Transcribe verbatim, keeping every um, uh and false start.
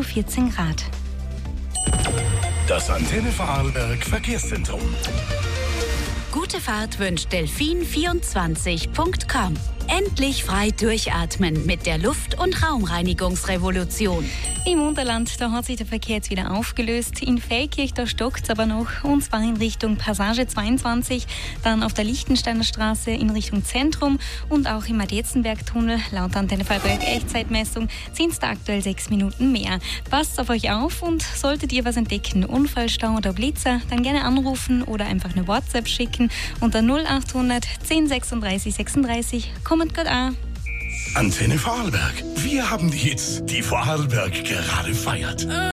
zu vierzehn Grad. Das Antenne Vorarlberg Verkehrszentrum. Gute Fahrt wünscht Delfin vierundzwanzig Punkt com. Endlich frei durchatmen mit der Luft- und Raumreinigungsrevolution. Im Unterland, da hat sich der Verkehr jetzt wieder aufgelöst. In Feldkirch, da stockt es aber noch, und zwar in Richtung Passage zweiundzwanzig, dann auf der Lichtensteiner Straße in Richtung Zentrum und auch im Adezenberg-Tunnel. Laut Antenne Vorarlberg Echtzeitmessung sind es da aktuell sechs Minuten mehr. Passt auf euch auf und solltet ihr was entdecken, Unfallstau oder Blitzer, dann gerne anrufen oder einfach eine WhatsApp schicken unter null achthundert zehn sechsunddreißig sechsunddreißig. Kommt gut an. Antenne Vorarlberg. Wir haben die Hits, die Vorarlberg gerade feiert.